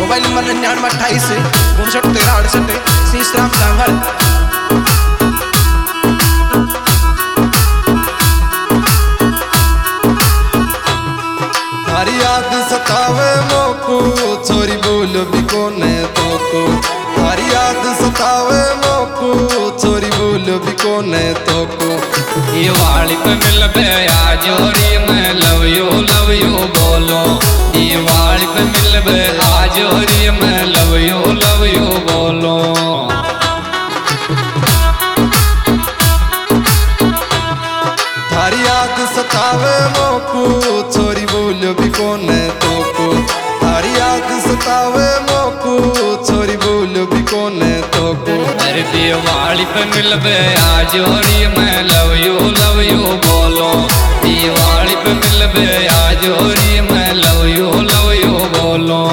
Mobile number 9928 Shishram सांगल। हरी याद सतावे मोको छोरी बोल भी कोने तोको। हरी याद सतावे मोको छोरी बोल भी कोने तोको। ये वाली पे मिल बे आजोरी मैं लव यू बोलो। ये वाली पे मिल बे आजोरी मैं लव यू बोलो। थारी याद सतावे मोको छोरी बोल भी कोने तोको। थारी याद सतावे मोको छोरी बोल भी कोने तोको। अरे दिवाली पे मिल बे आजोरी मैं लव यू बोलो। दिवाली पे मिल बे आजोरी मैं लव यू बोलो।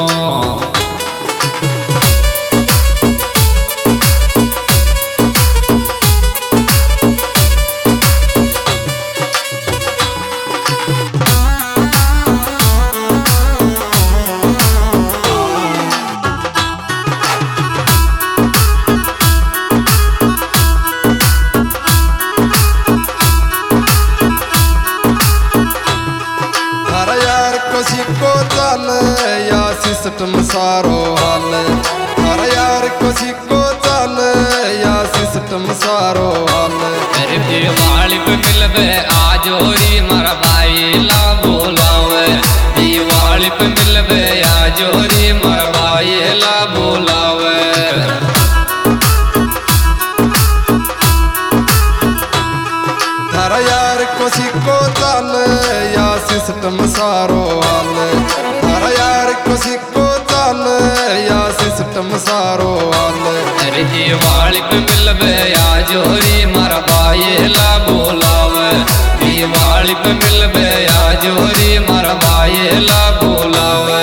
को चाल या सिस्टम सारो हाल। हर यार कोसी को चाल या सिस्टम सारो हाल। अरे दिवाली पे मिल बे आजोरी मारा भाई ला बोलावे। दिवाली पे मिल बे आजोरी मारा भाई ला बोलावे। हर यार कोसी को चाल या सिस्टम सारो हाल। हर यार कोसी को चाल या सिस्टम सारो हाल। अरे दिवाली पे मिल बे आजोरी मारा भाई ला बोलावे। दिवाली पे मिल बे आजोरी मारा भाई ला बोलावे।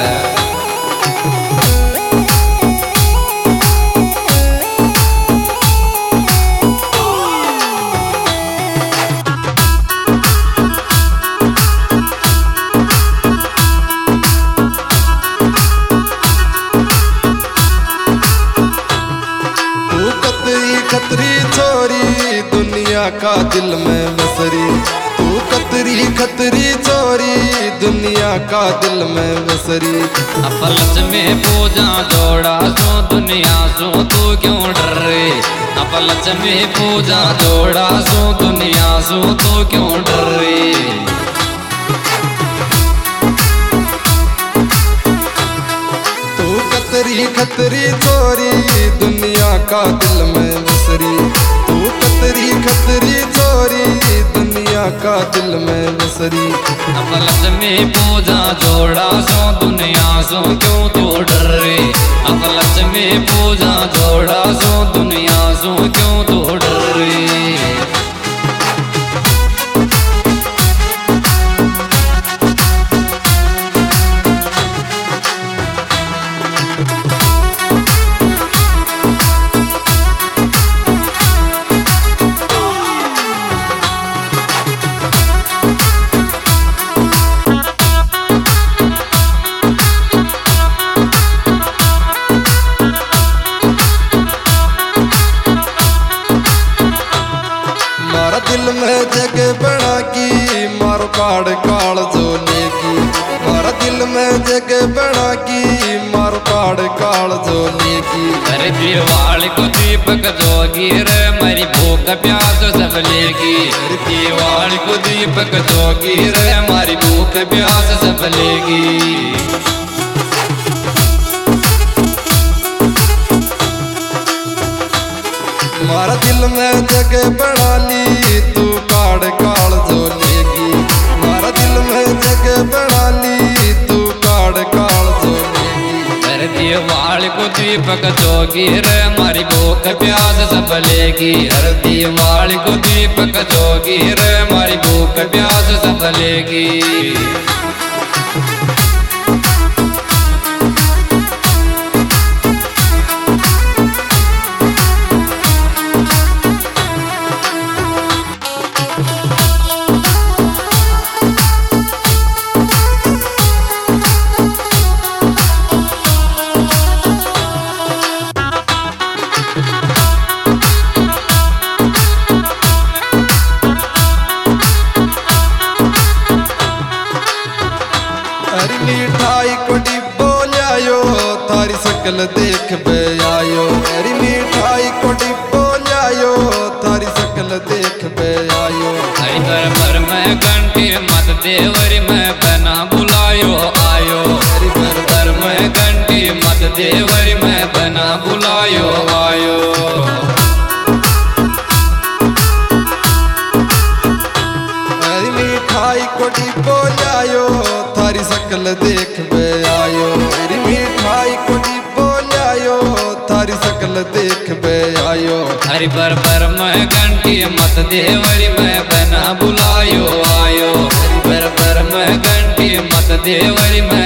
खतरी छोरी दुनिया का दिल में बसरी। तू खतरी छोरी दुनिया का दिल में बसरी। अपलच में पूजा जोड़ा सो दुनिया सो तू क्यों डर रे। अपलच में पूजा जोड़ा सो दुनिया सो तू क्यों डर रे। तू खतरी छोरी दुनिया का दिल में बसरी। तू खतरी छोरी दुनिया का दिल में बसरी। अपलच में पूजा जोड़ा सो दुनिया सो क्यों तू डर रे। अपलच में पूजा जोड़ा सो दुनिया सो क्यों तू डर रे। दिल में जगह बना की मारो काड़ काल जो लेगी। मारा दिल में जगह बना की मारो काड़ काल जो लेगी। अरे दिवाली को दीपक जोगी रे मेरी भूख प्यास सब लेगी। दिवाली को दीपक जोगी रे हमारी भूख प्यास सब लेगी। मारा दिल में जगह बना ली तू काड़ काल जो लेगी। मारा दिल में जगह बना ली तू काड़ काल जो लेगी। अरे दिवाली को दीपक जोगी रे हमारी भूख प्यास सब लेगी। अरे दिवाली को दीपक जोगी रे हमारी भूख प्यास सब लेगी। शकल देख बे आयो, मेरी मिठाई को डिब्बो लायो, थारी शकल देख बे आयो। हरी घर भर में घंटी मत देवरी में बना बुलायो आयो, हरी घर भर में घंटी मत देवरी में बना बुलायो आयो। मेरी मिठाई को डिब्बो लायो, थारी शकल देख बे आयो, मेरी मिठाई को डिब्बो लायो, थारी शकल देख बे आयो। हरी भर भर में घंटी मत देवरी में बना बुलायो आयो, हरी भर भर में घंटी मत देवरी में